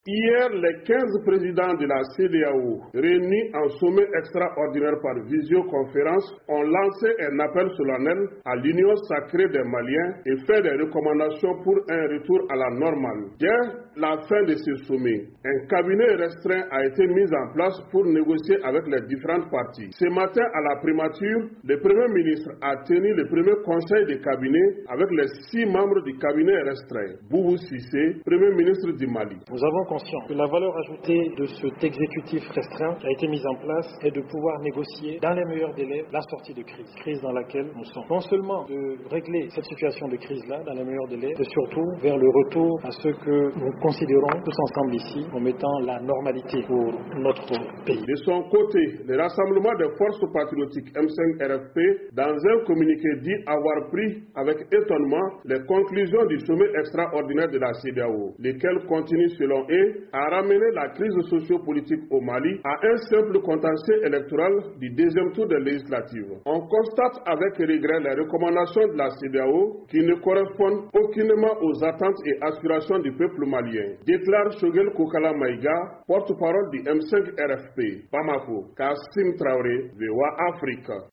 Hier, les 15 présidents de la CEDEAO, réunis en sommet extraordinaire par visioconférence, ont lancé un appel solennel à l'union sacrée des Maliens et fait des recommandations pour un retour à la normale. Dès la fin de ce sommet, un cabinet restreint a été mis en place pour négocier avec les différentes parties. Ce matin, à la primature, le Premier ministre a tenu le premier conseil de cabinet avec les 6 membres du cabinet restreint. Boubou Cissé, Premier ministre du Mali. Nous avons conscience que la valeur ajoutée de cet exécutif restreint qui a été mis en place est de pouvoir négocier dans les meilleurs délais la sortie de crise dans laquelle nous sommes. Non seulement de régler cette situation de crise-là dans les meilleurs délais, mais surtout vers le retour à ce que nous considérons tous ensemble ici comme étant la normalité pour notre pays. De son côté, le rassemblement des forces patriotiques M5-RFP, dans un communiqué, dit avoir pris avec étonnement les conclusions du sommet extraordinaire de la CEDEAO, lesquelles continuent selon eux à ramener la crise socio-politique au Mali à un simple contentieux électoral du deuxième tour des législatives. On constate avec regret les recommandations de la CEDEAO qui ne correspondent aucunement aux attentes et aspirations du peuple malien, déclare Choguel Kokala Maïga, porte-parole du M5 RFP. Bamako, Kassim Traoré, VOA Afrique.